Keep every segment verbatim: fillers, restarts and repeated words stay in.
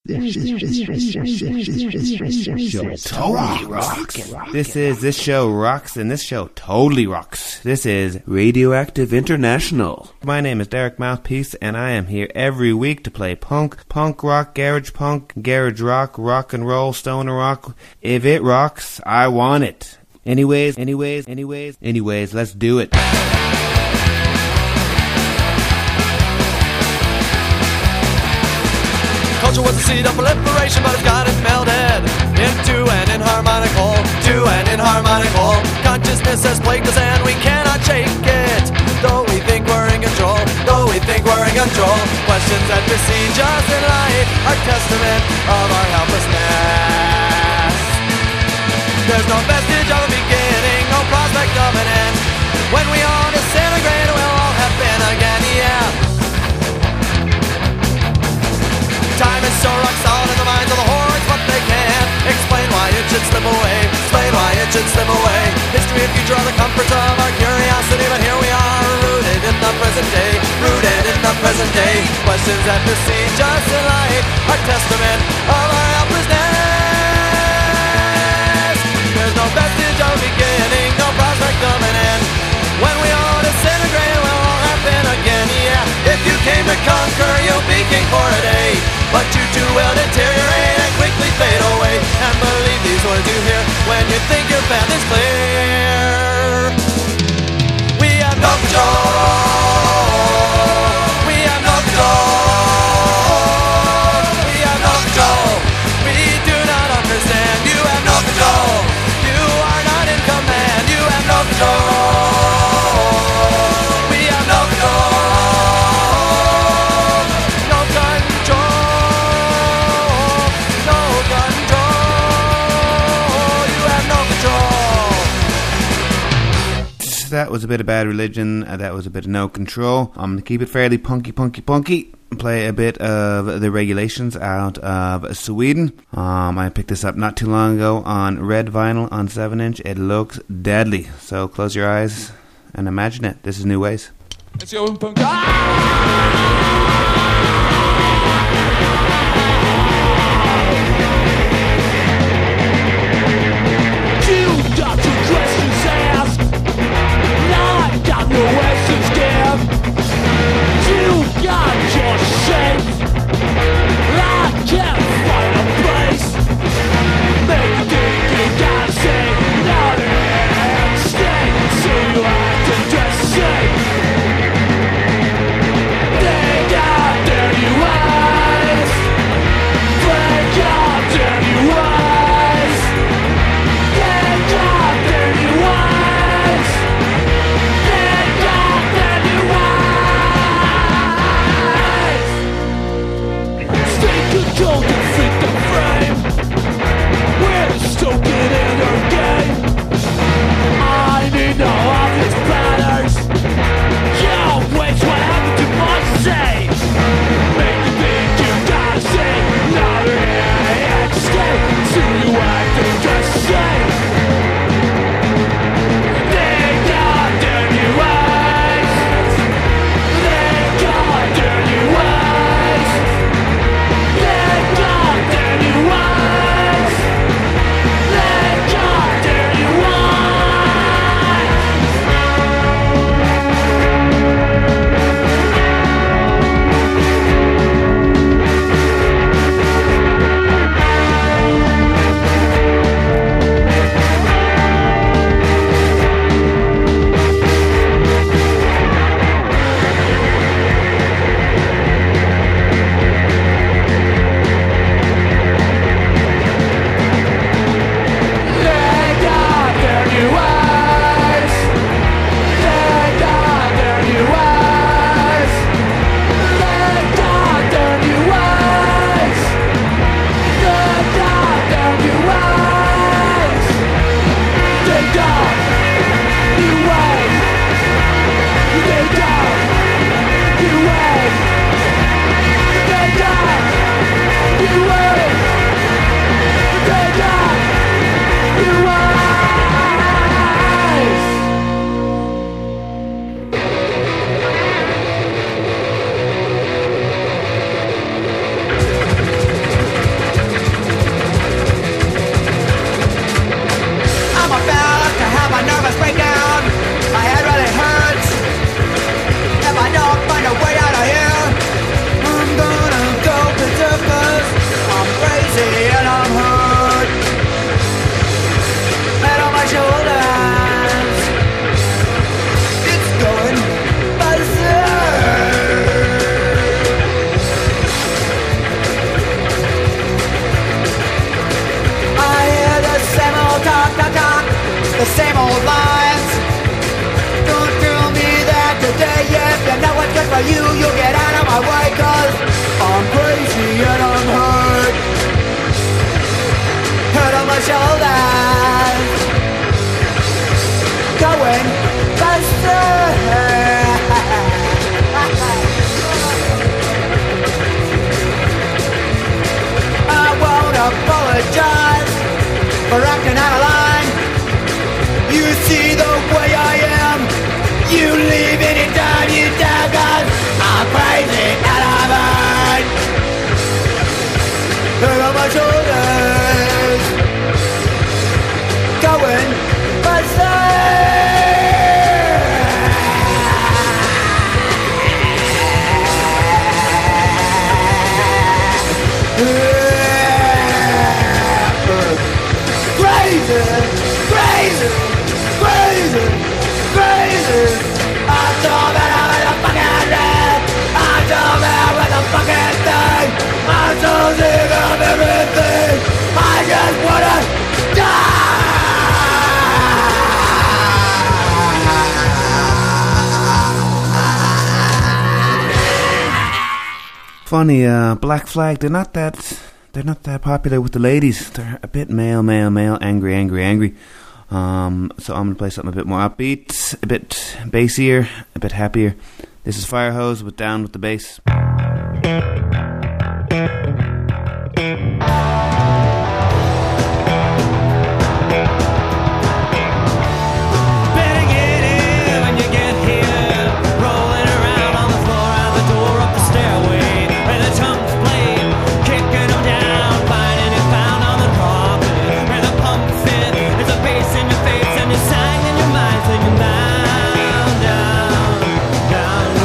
This is this show totally rocks. This is this show rocks, and this show totally rocks. This is Radioactive International. My name is Derek Mouthpiece, and I am here every week to play punk, punk rock, garage punk, garage rock, rock and roll, stoner rock. If it rocks, I want it. Anyways, anyways, anyways, anyways, let's do it. Culture was the seed of proliferation, but it's got it melded into an inharmonic whole, to an inharmonic whole. Consciousness has plagued us and we cannot shake it. Though we think we're in control, though we think we're in control. Questions that besiege us in life are testament of our helplessness. There's no vestige of a beginning, no prospect of an end. When we all disintegrate, we'll all happen again, yeah. Time is so rock solid in the minds of the hordes, but they can't explain why it should slip away. Explain why it should slip away. History and future are the comforts of our curiosity, but here we are, rooted in the present day. Rooted in the present day. Questions that besiege us in life are testament of our helplessness. There's no vestige of beginning, no prospect of an end. When we all disintegrate, we'll all happen again, yeah. If you came to conquer, you'll be king for a day. But you too will deteriorate and quickly fade away. And believe these words you hear when you think your path is clear. We have no control. We have no control. We have no control. We do not understand. You have no control. You are not in command. You have no control. We have no control. That was a bit of Bad Religion. Uh, that was a bit of No Control. I'm going to keep it fairly punky, punky, punky. Play a bit of The Regulations out of Sweden. Um, I picked this up not too long ago on red vinyl on seven inch. It looks deadly. So close your eyes and imagine it. This is New Ways. Let's go punk. Ah! Got no answers, give. You got your shape. I can't find a place. Make you think you gotta say not and stay. So you have to just say they tell you you'll get out of my way, cause I'm crazy and I'm hurt. Head on my shoulders, going faster. I won't apologize for acting out of line. You see the way I am, you leave anytime you dare, cause I'm crazy and I'm hurt. Head on my shoulders, going faster. Crazy, crazy, crazy, crazy. I'm so bad with the fucking red. I'm so bad with the fucking thing. I'm so sick of everything. I just wanna die. Funny, uh, Black Flag, they're not that, they're not that popular with the ladies. They're a bit male, male, male, angry, angry, angry. Um, so I'm gonna play something a bit more upbeat, a bit bassier, a bit happier. This is Firehose with Down with the Bass.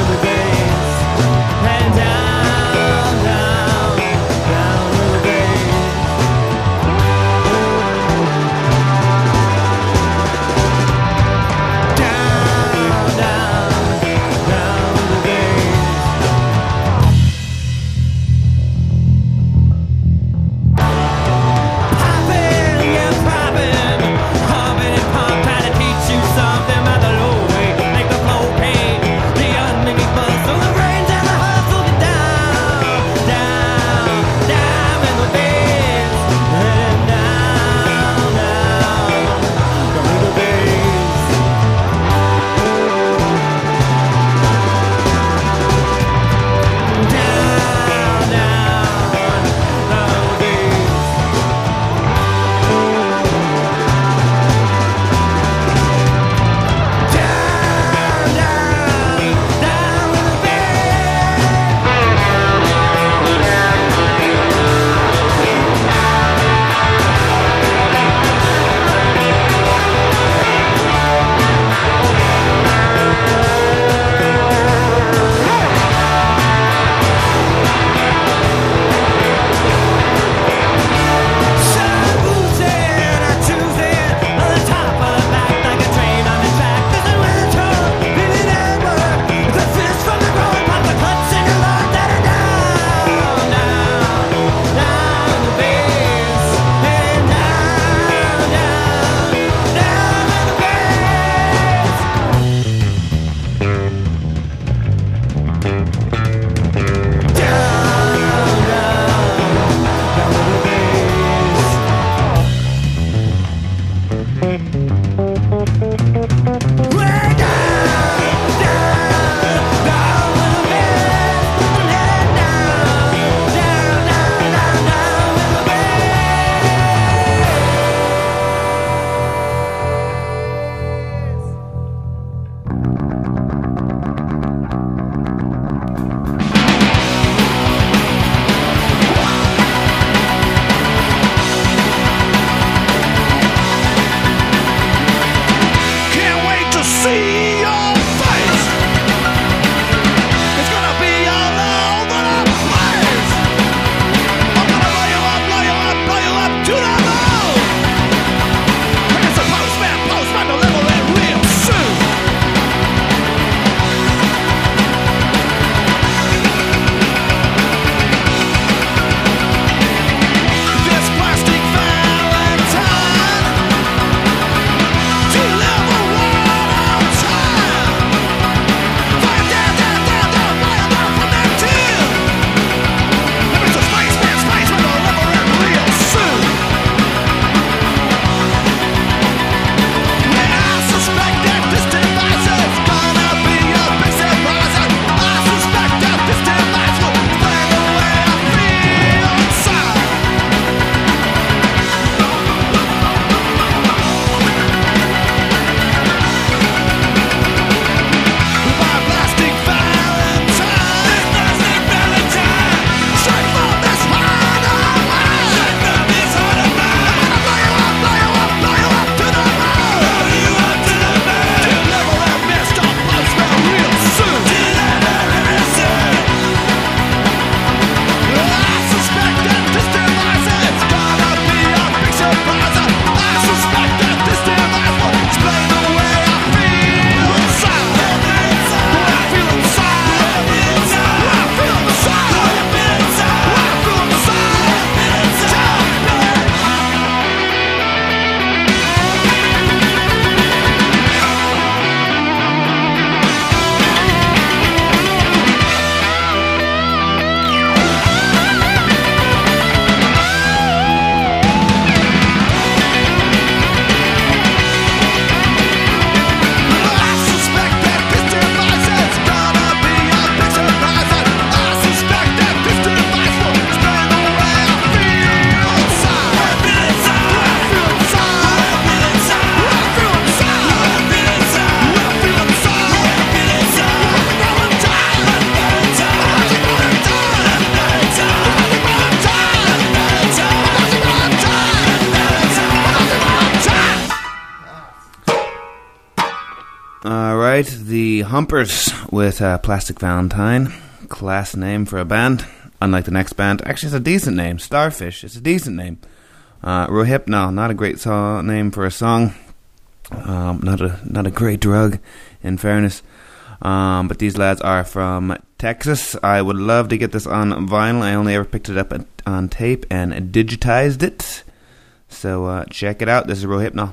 Down, down, down with the bass. right, the Humpers with uh, Plastic Valentine. Class name for a band. Unlike the next band. Actually, it's a decent name. Starfish. It's a decent name. Uh, Rohypnol. Not a great song, name for a song. Um, not a not a great drug, in fairness. Um, but these lads are from Texas. I would love to get this on vinyl. I only ever picked it up on tape and digitized it. So uh, check it out. This is Rohypnol.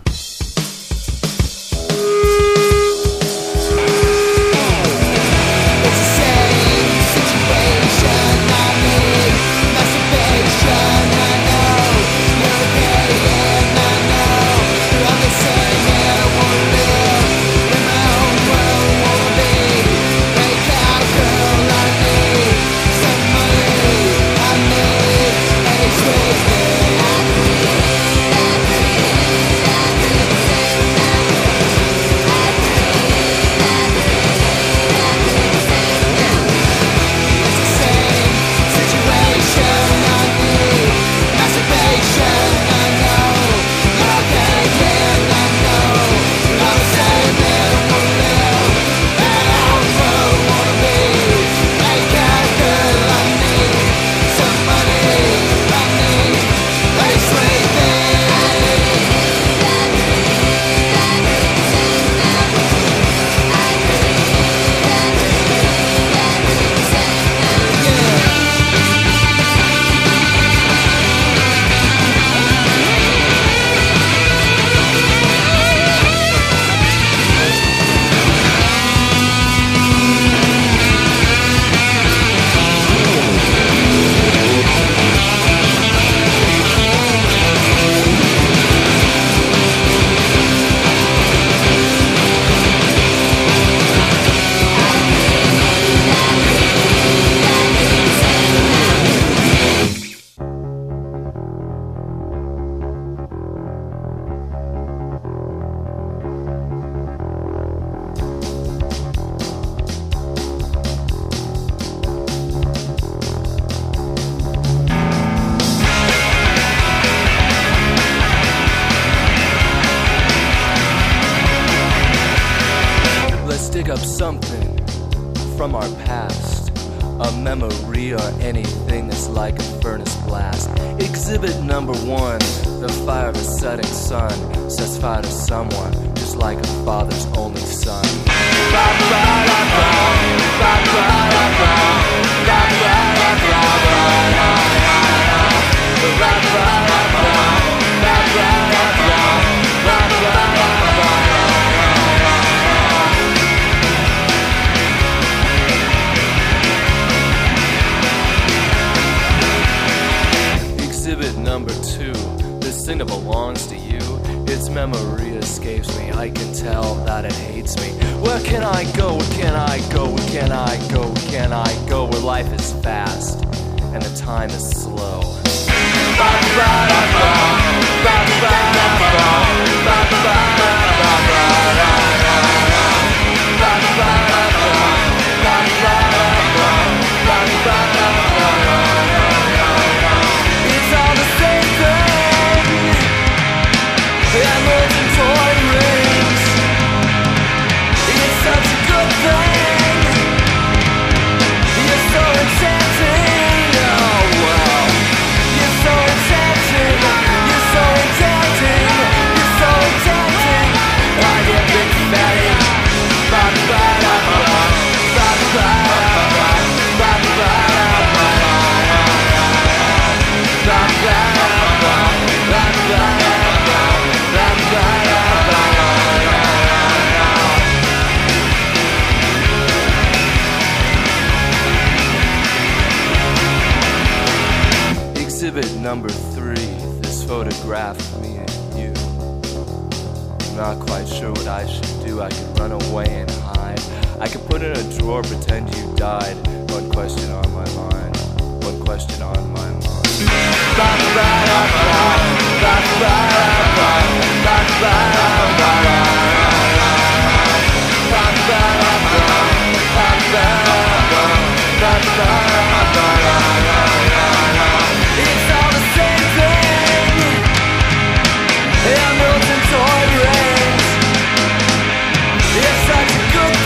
Up something from our past, a memory or anything that's like a furnace blast. Exhibit number one, the fire of a setting sun sets fire to someone just like a father's only son. Exhibit number two, this thing that belongs to you, its memory escapes me, I can tell that it hates me. Where can I go, where can I go, where can I go, where can I go, where life is fast and the time is slow. Exhibit number three, this photograph of me and you. I'm not quite sure what I should do. I could run away and hide. I could put in a drawer, pretend you died. One question on my mind. One question on my mind. It's all the same thing. Hamilton toy rings. It's such a good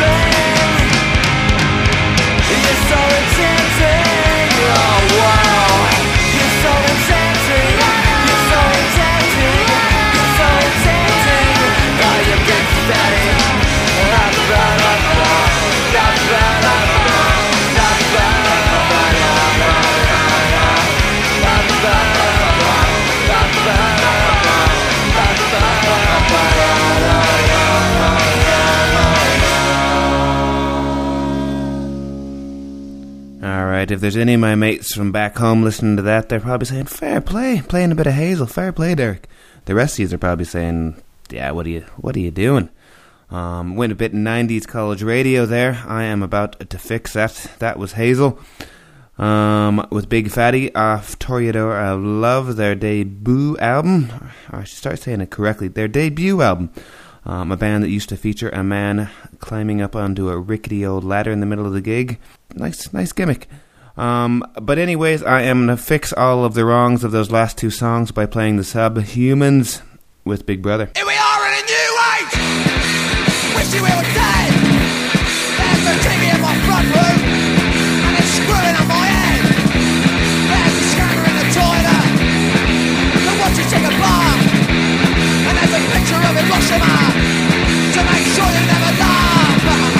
Alright, if there's any of my mates from back home listening to that, they're probably saying, fair play, playing a bit of Hazel, fair play, Derek. The rest of you are probably saying, yeah, what are you, what are you doing? Um, went a bit nineties college radio there. I am about to fix that. That was Hazel. Um, with Big Fatty off Toreador of Love, their debut album. I should start saying it correctly. Their debut album. Um, a band that used to feature a man climbing up onto a rickety old ladder in the middle of the gig. Nice, nice gimmick. Um, but anyways, I am going to fix all of the wrongs of those last two songs by playing the Subhumans with Big Brother. Here we are in a new age. Wish you were dead. There's the T V in my front room, and it's screwing up my head. There's a scanner in the toilet to watch you take a bath, and there's a picture of Hiroshima to make sure you never laugh.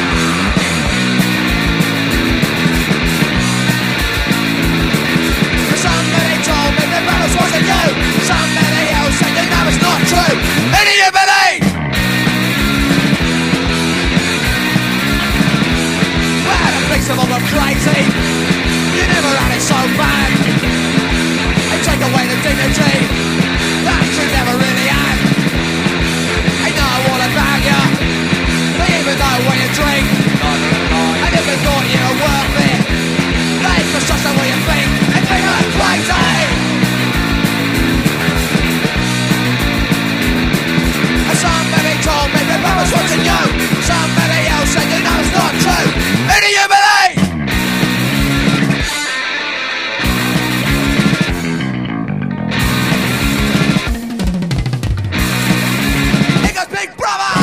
Somebody told me the brothers wasn't you. Somebody else said you know it's not true. Who do you believe? Well, the police have all gone crazy. You never had it so bad. They take away the dignity that you never really had. They know all about you. They even know when you drink. And if they thought you were worth it, they can trust what you think and think like crazy. And somebody told me that I was watching you. Somebody else said you know it's not true. Who do you believe? It goes Big Brother.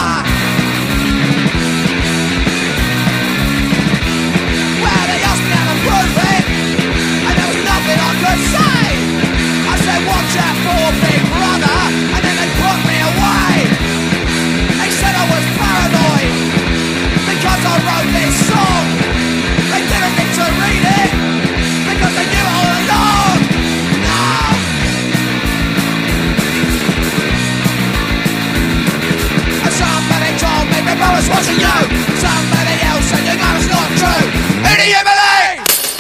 Well, they asked me how to prove it, and there was nothing I could say. I said, watch out for Big Brother, and then they put me away. They said I was paranoid because I wrote this song. They didn't need to read it because they knew it all along. No! And somebody told me that I was watching you. Somebody else said you know it's not true. Who do you believe?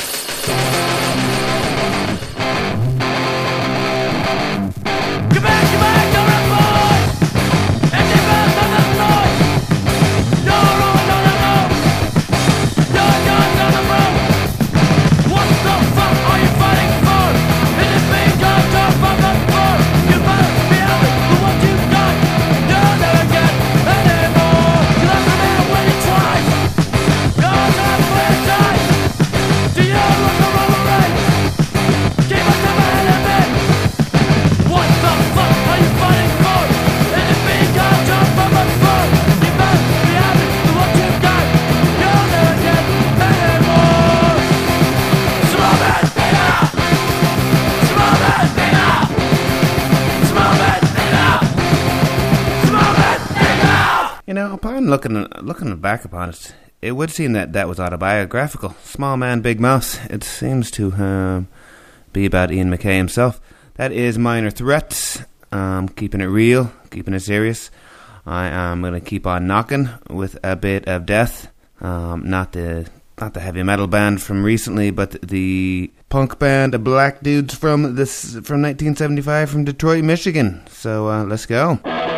Come back, come back, you're a boy. And you burst on the floor. You're all on the road. You're not on the road. What the fuck are you fighting for? Is it being got off on the floor? You better be happy for what you've got. You'll never get anymore. You'll have to live when you try. You're not for your time. Do you look around the rain? Keep us never ahead of me. What the fuck are you fighting for? Is it being got off on the floor? You better be happy for what you've got. You'll never get anymore. Smooth it, Nina! Smooth it, Nina! Smooth it, Nina! Smooth it, Nina! You know, upon looking looking back upon it, it would seem that that was autobiographical. Small Man, Big Mouse. It seems to um, be about Ian MacKaye himself. That is Minor Threats. Um, keeping it real, keeping it serious. I am going to keep on knocking with a bit of death. Um, not the not the heavy metal band from recently, but the punk band of black dudes from this from nineteen seventy-five from Detroit, Michigan. So uh, let's go.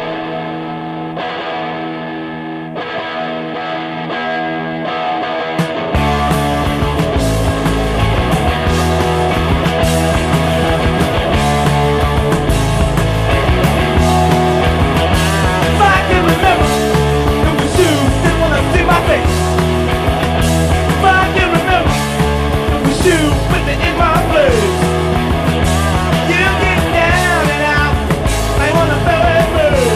If I can remember, it was you didn't wanna see my face. If I can remember, it was you put me in my place. You get down and out, I wanna feel it burn.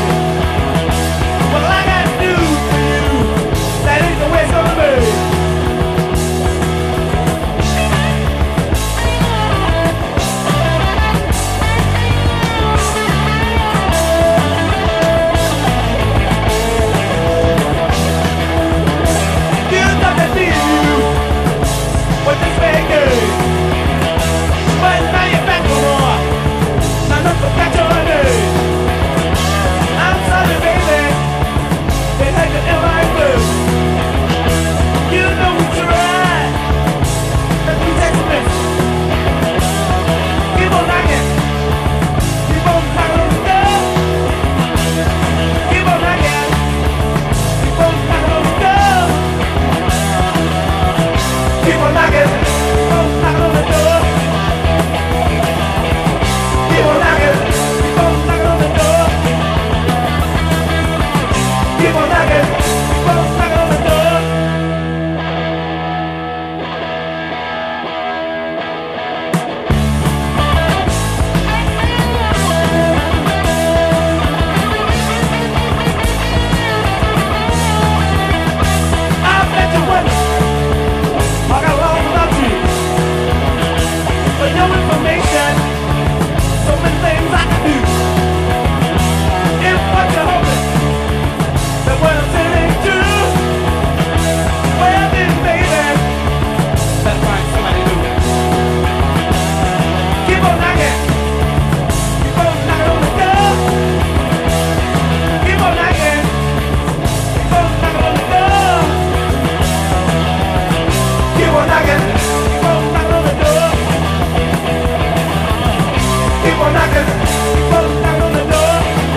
on knocking, keep on knocking on the door.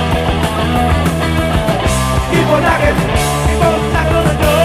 Keep on knocking, keep on knocking on the door.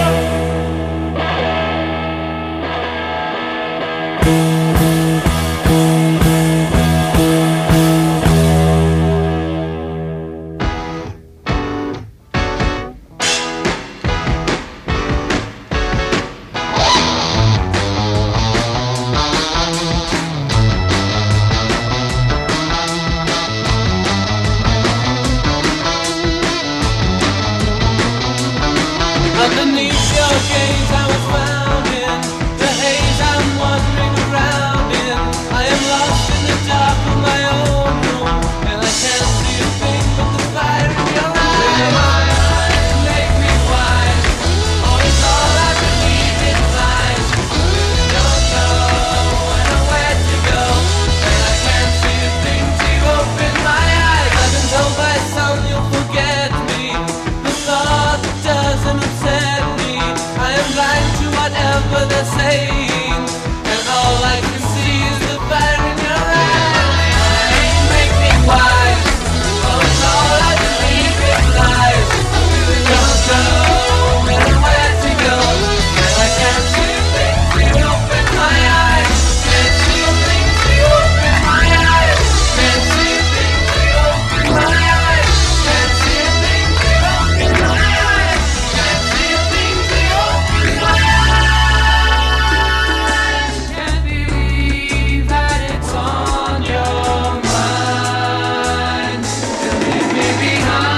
Underneath your gaze I was found in the haze I'm wandering around in. I am lost in the dark of my own room, and I can't see a thing but the fire in your eyes. My eyes make me wise. Oh, it's all I believe in lies. Don't know when or where to go, and I can't see a thing till you open my eyes. I've been told by some you'll forget me. The thought doesn't upset me. I am blind to whatever they're saying, and all I can see is the fire in your eyes. Make me wise. Oh, it's all I believe in lies. Don't know when or where to go, and I can't see a thing till you open my eyes. Can't see a thing till you open my eyes. Can't see a thing till you open my eyes. Can't see a thing till you open my eyes. Can't see a thing till you open my eyes. Can't believe that it's on your mind. And leave me behind.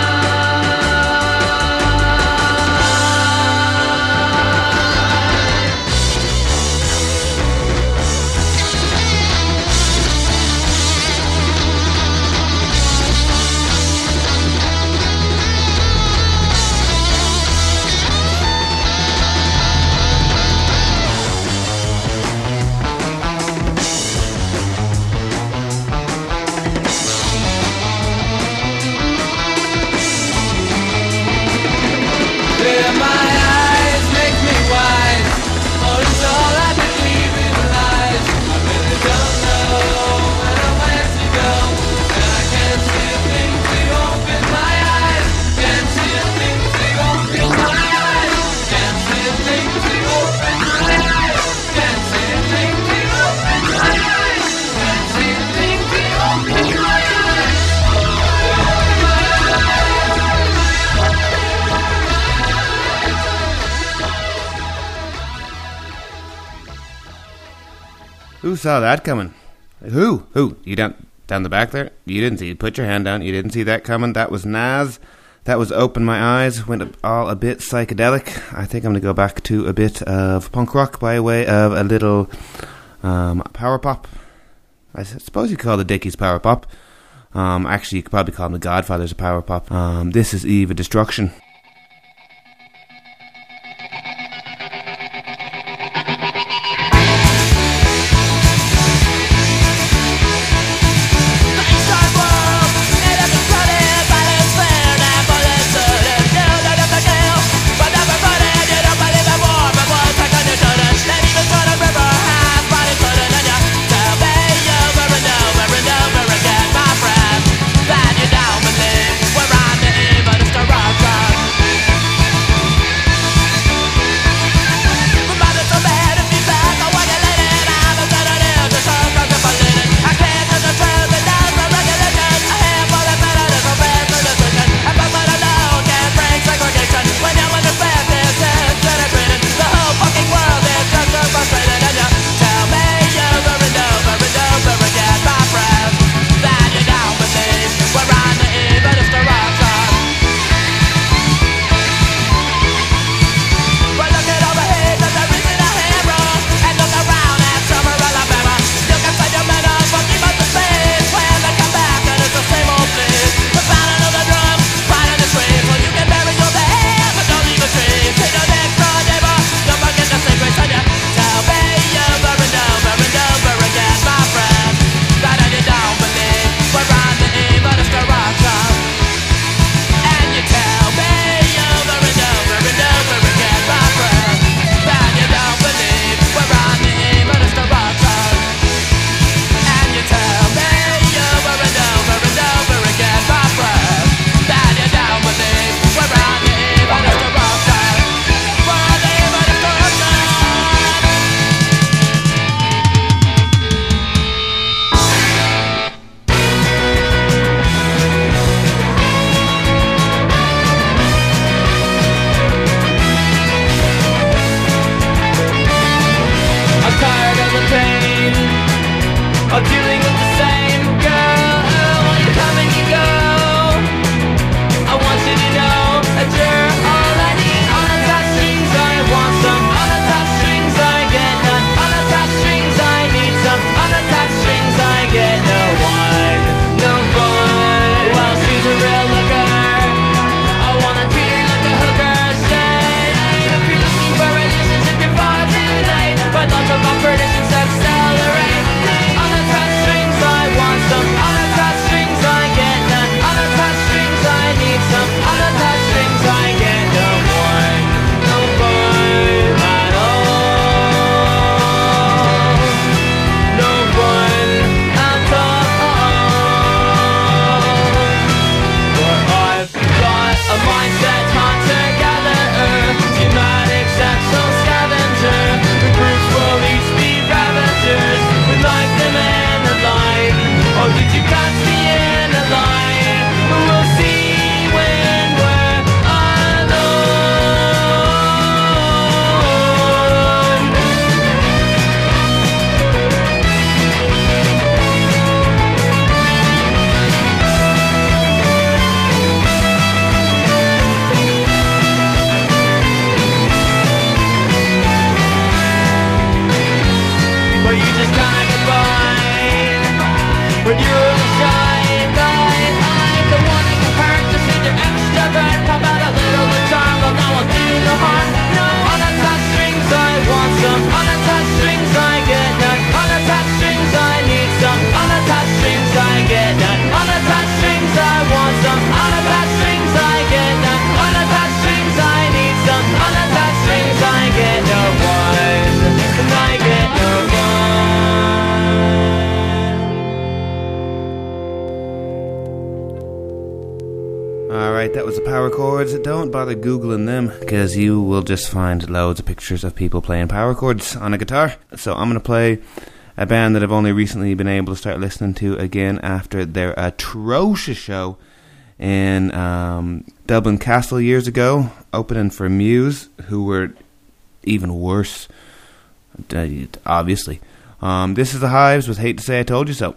Yeah, my eyes make me wise. Oh, it's all I believe in lies. I really don't know when or where to go, and I can't see a thing till you open my eyes. Can't see a thing till you open my eyes. Can't see a thing till you open my eyes. Can't see a thing till you open my eyes. Can't see a thing till you open my eyes. Who saw that coming? Who? Who? You down down the back there? You didn't see. Put your hand down. You didn't see that coming. That was Nas. That was Open My Eyes. Went all a bit psychedelic. I think I'm going to go back to a bit of punk rock by way of a little um, power pop. I suppose you could call the Dickies power pop. Um, actually, you could probably call them the Godfathers of power pop. Um, this is Eve of Destruction. Then you don't believe we're on the eve of destruction. Alright, that was the power chords. Don't bother Googling them, because you will just find loads of pictures of people playing power chords on a guitar. So I'm going to play a band that I've only recently been able to start listening to again after their atrocious show in um, Dublin Castle years ago, opening for Muse, who were even worse, uh, obviously. Um, this is The Hives with Hate to Say I Told You So.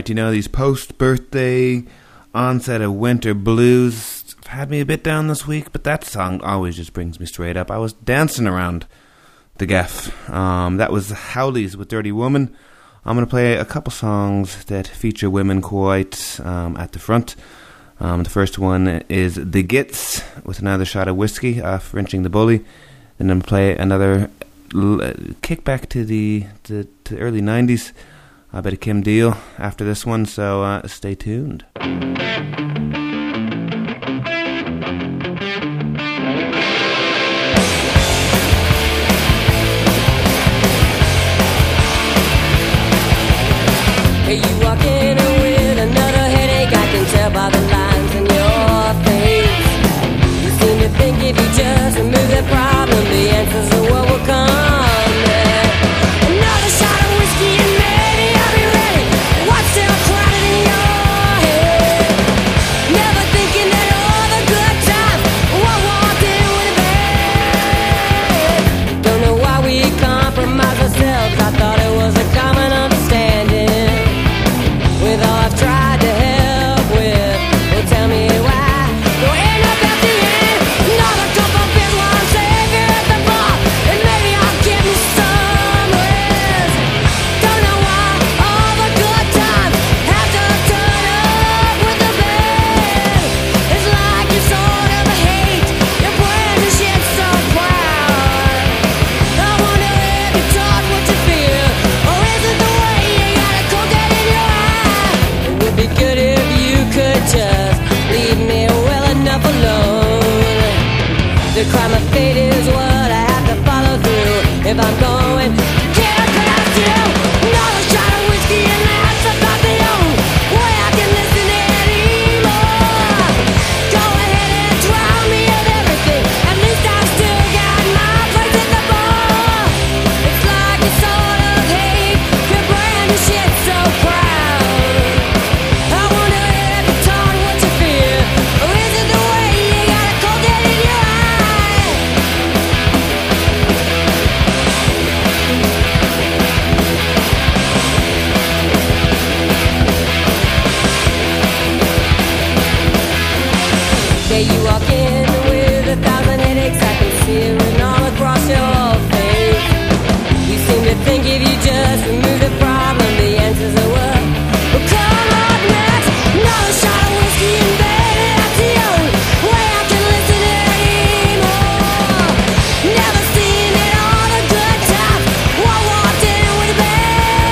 Alright, you know, these post-birthday onset of winter blues have had me a bit down this week, but that song always just brings me straight up. I was dancing around the Geff. Um, that was the Howleys with Dirty Woman. I'm going to play a couple songs that feature women quite um, at the front. Um, the first one is The Gits with Another Shot of Whiskey off Wrenching the Bully. Then I'm going to play another l- kick back to the, the, to the early nineties. A bit of Kim Deal after this one, so uh, stay tuned. Hey, you walk in with another headache, I can tell by the lines in your face. You seem to think if you just remove that problem, the answers to what will come next. Another shot of whiskey and maybe I'll be ready. What's still crowded in your head? Never thinking that all the good times were walked in with a bed. Don't know why we compromise ourselves. I thought it was a common understanding. With all I've tried to help with, well, tell me why you'll end up at the end. Another cup of beers while I'm savior at the bar, and maybe I'll get me some rest. Don't know why all the good times have to turn up with the bad. It's like you sort of hate your brand and shit so proud. I wonder if you taught what you feel, or is it the way you gotta cook that in your eye? It would be good if you could just leave me well enough alone. The crime of fate is what I have to follow through. If I'm going, yeah, could I still another shot of whiskey and that's about the only way I can listen anymore. Go ahead and drown me of everything. At least I've still got my place at the bar. It's like you sort of hate your brand and shit so proud. I wonder if you taught what you feel, or is it the way you gotta cold that in your eye? Yeah, you walk in with a thousand headaches, I can see it written all across your face. You seem to think if you just remove the problem, the answers are what will come up next. Another shot of whiskey and baby, that's the only way I can listen anymore. Never seen it all the good times, I walked in with a bang.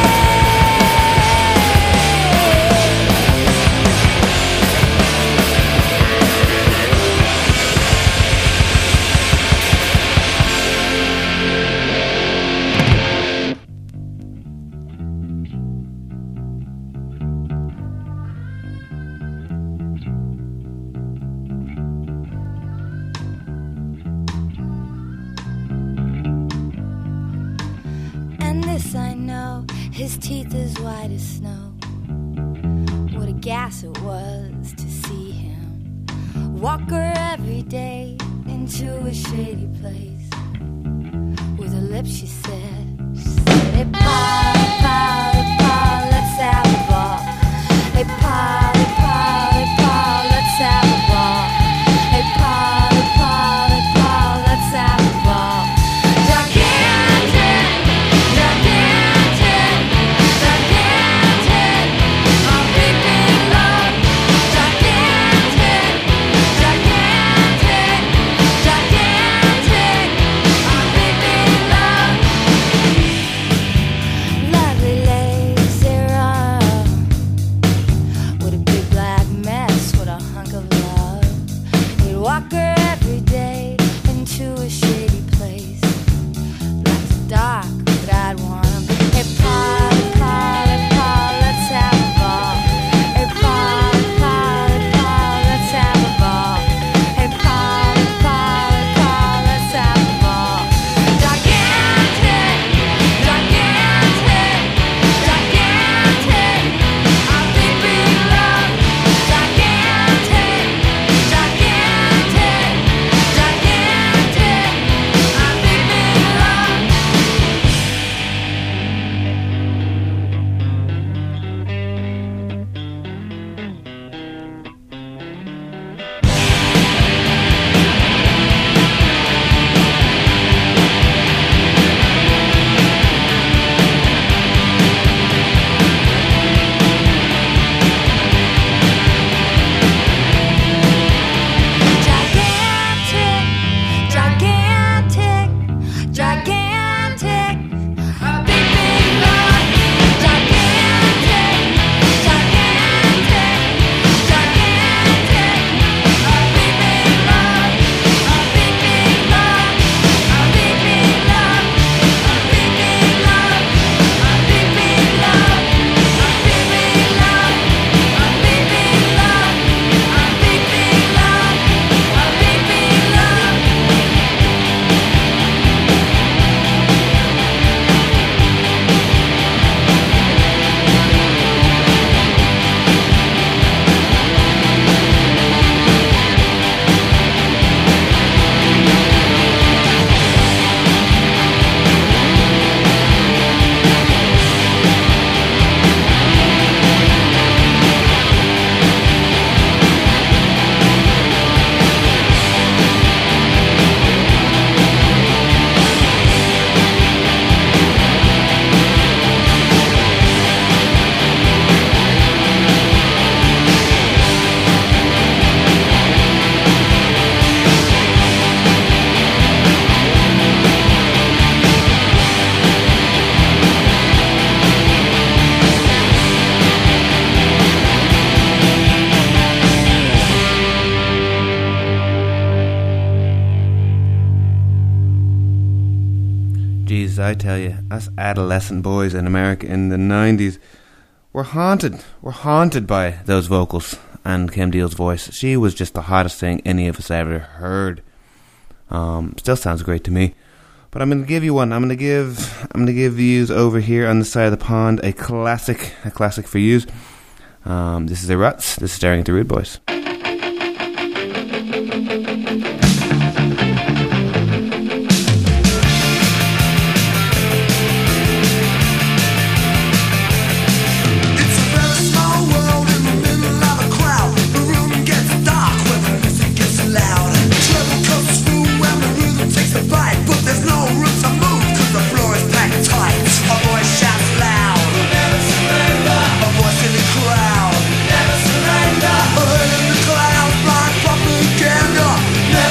And this I know, his teeth as white as snow. What a gas it was to see him walk her every day into a shady place. With her lips she said, she said, hey pa, hey pa, hey pa, let's have a ball. Hey pa, hey pa, hey pa, let's have a ball. Hey pa, hey pa, hey pa, let's have a ball. Gigantic, gigantic, gigantic, a big, big love. Gigantic, gigantic, gigantic, a big, big love. I tell you, us adolescent boys in America in the nineties were haunted. We're haunted by those vocals and Kim Deal's voice. She was just the hottest thing any of us ever heard. Um, still sounds great to me. But I'm going to give you one. I'm going to give I'm going to give yous over here on the side of the pond a classic, a classic for yous. Um, this is the Ruts. This is Staring at the Rude Boys. Crowd, never surrender. Never surrender.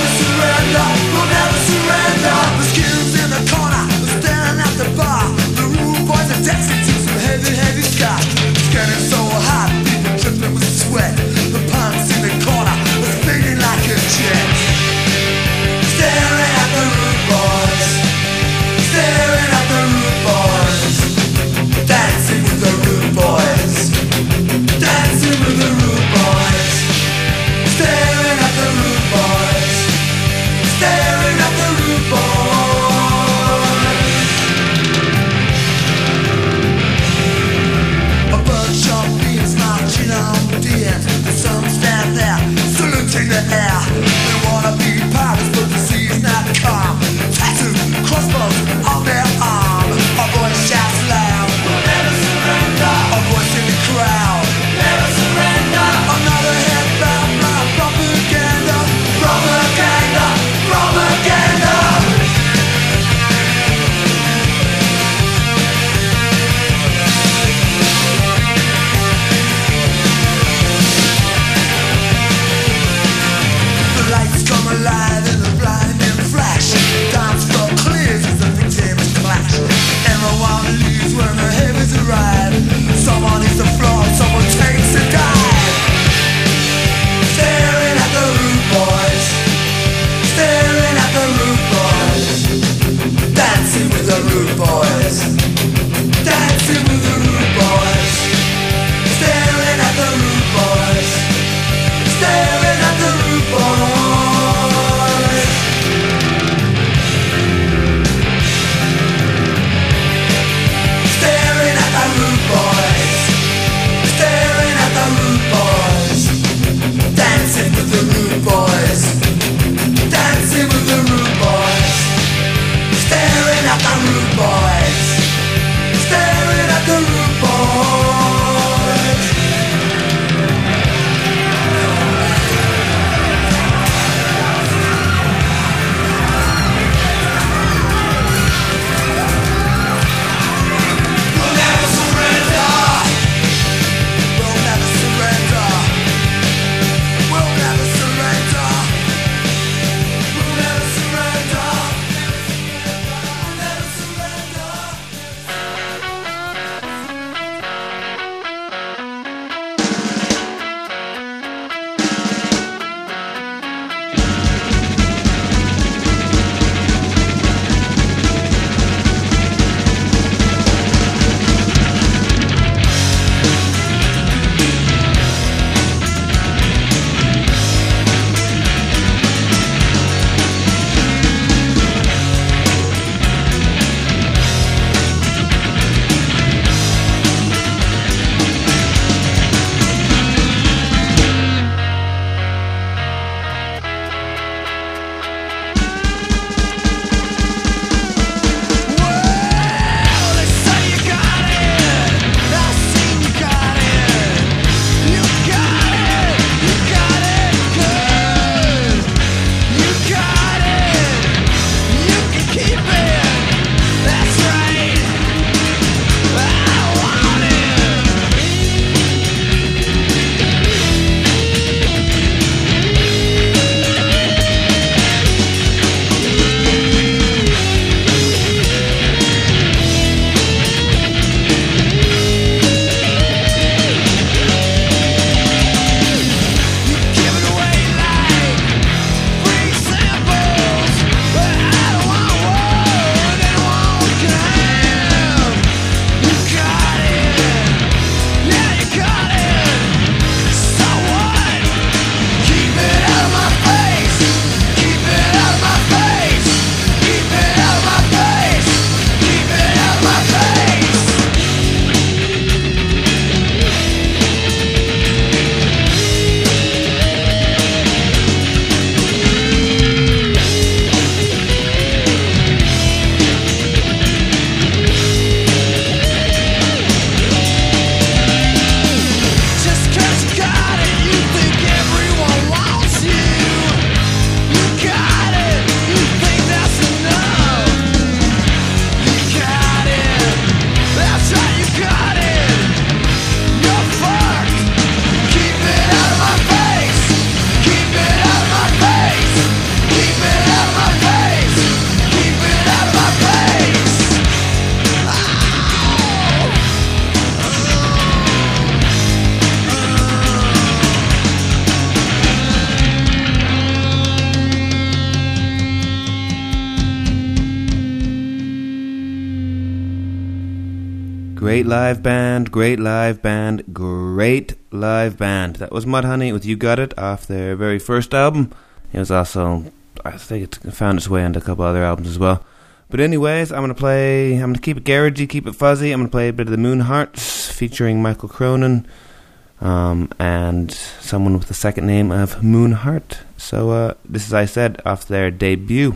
Great live band, great live band, great live band. That was Mudhoney with You Got It off their very first album. It was also, I think it found its way into a couple other albums as well. But anyways, I'm going to play, I'm going to keep it garagey, keep it fuzzy. I'm going to play a bit of the Moonhearts featuring Michael Cronin um, and someone with the second name of Moonheart. So uh, this is, I said, off their debut.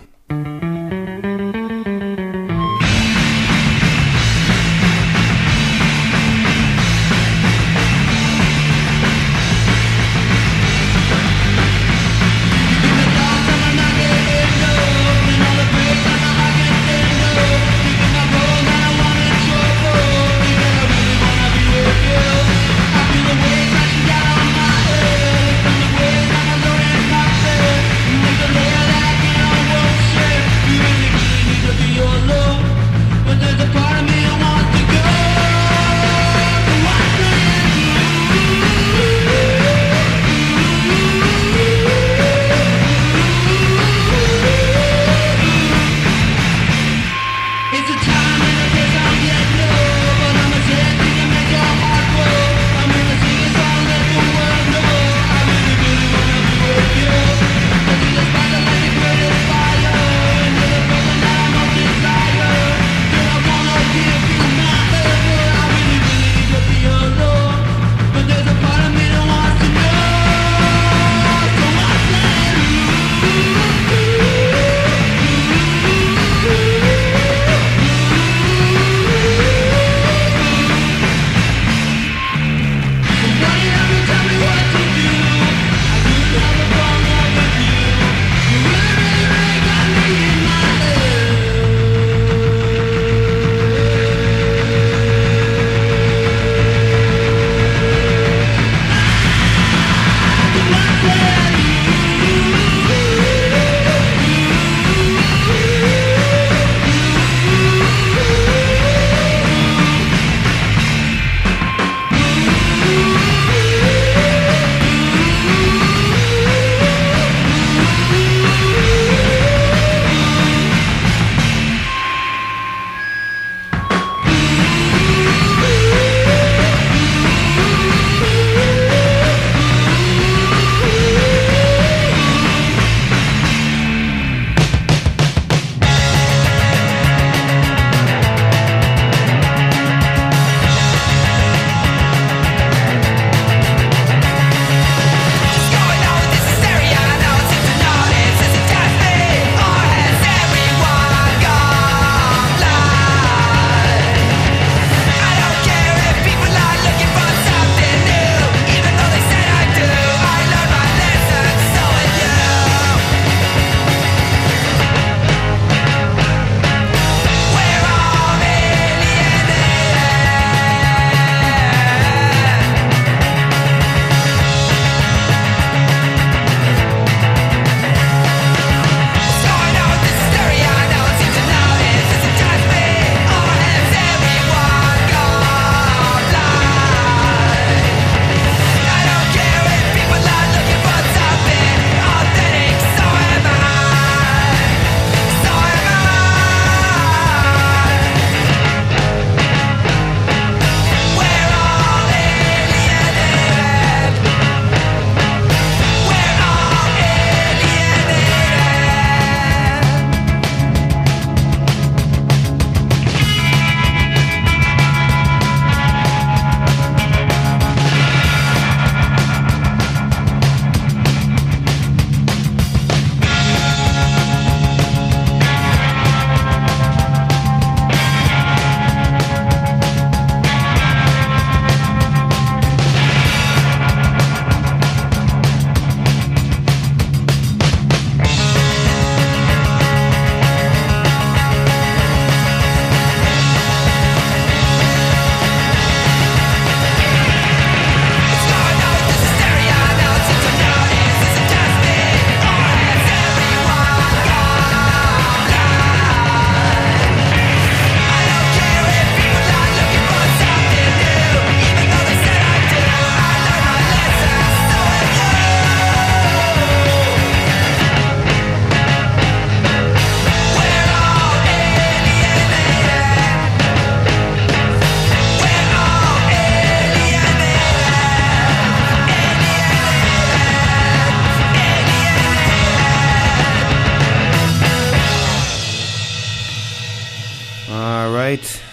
You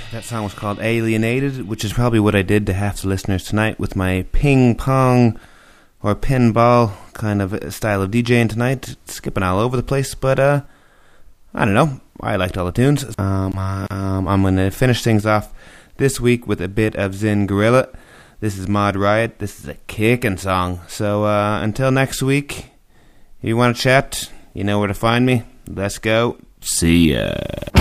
That song was called Alienated, which is probably what I did to half the listeners tonight with my ping pong or pinball kind of style of DJing tonight. Skipping all over the place, but uh, I don't know. I liked all the tunes. Um, um, I'm going to finish things off this week with a bit of Zin Gorilla. This is Mod Riot. This is a kickin' song. So uh, until next week, if you want to chat, you know where to find me. Let's go. See ya.